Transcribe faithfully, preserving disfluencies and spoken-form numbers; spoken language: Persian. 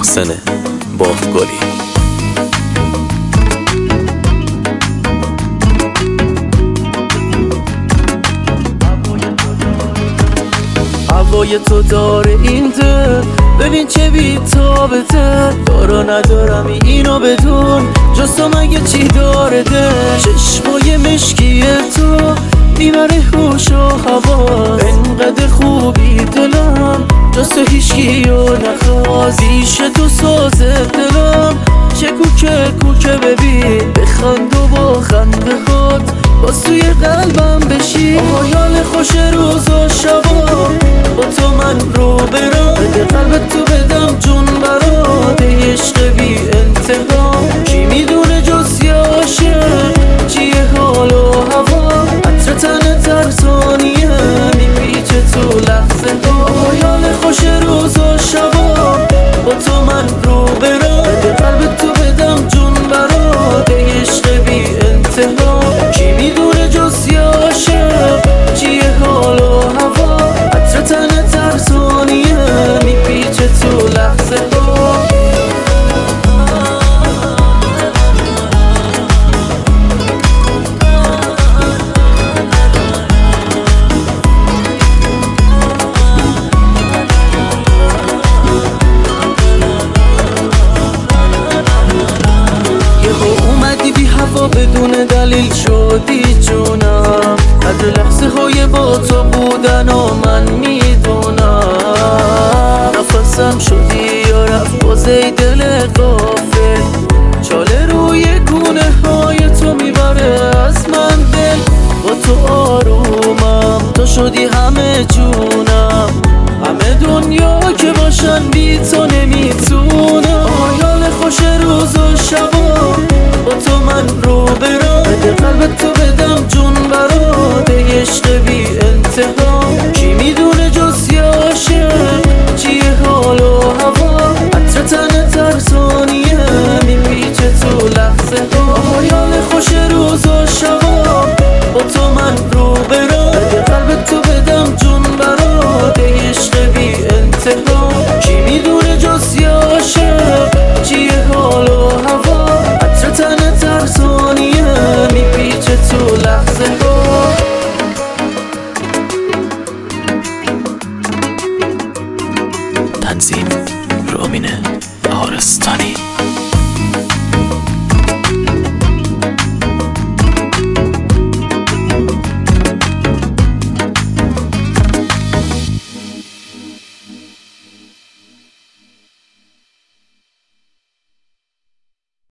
محسن باغگلی. هوای تو داره این دل، ببین چه بی‌تابته. دارا ندارم اینو بدون، جز تو مگه چی داره دل؟ چشمای مشکی تو میبره هوش و حواس، انقدر خوبی دلم جز تو هیچکی رو نخواست. پیش تو سازه دلم چه کوکه کوکه، ببین بخند و با خنده هات باز توی قلبم بشی. آیال خوش روز و شبا با تو من رو برم، بده قلب تو بدم جون برات، عشق بی انتها. کی میدونه جز یه عاشق چیه حال و هوا، عطر تن ترسانیه میپیچه تو لحظه ها. آیال خوش روز و شبا با تو من رو برم، بده قلب تو بدم جون برات، عشق بی انتها. کی میدونه جز یه عاشق چیه حال و هوا، عطر تن ترسانیه میپیچه تو لحظه ها. بدون دلیل شدی جونم، قدر لحظه های با تو بودن و من میدونم. نفسم شدی یا رفت بازه دل غافل، چاله روی گونه های تو میبره از من دل. با تو آرومم، تو شدی همه جونم، همه دنیا که باشن بی تو نمیتونم. آیال خوش روز و شبا با تو من رو برم،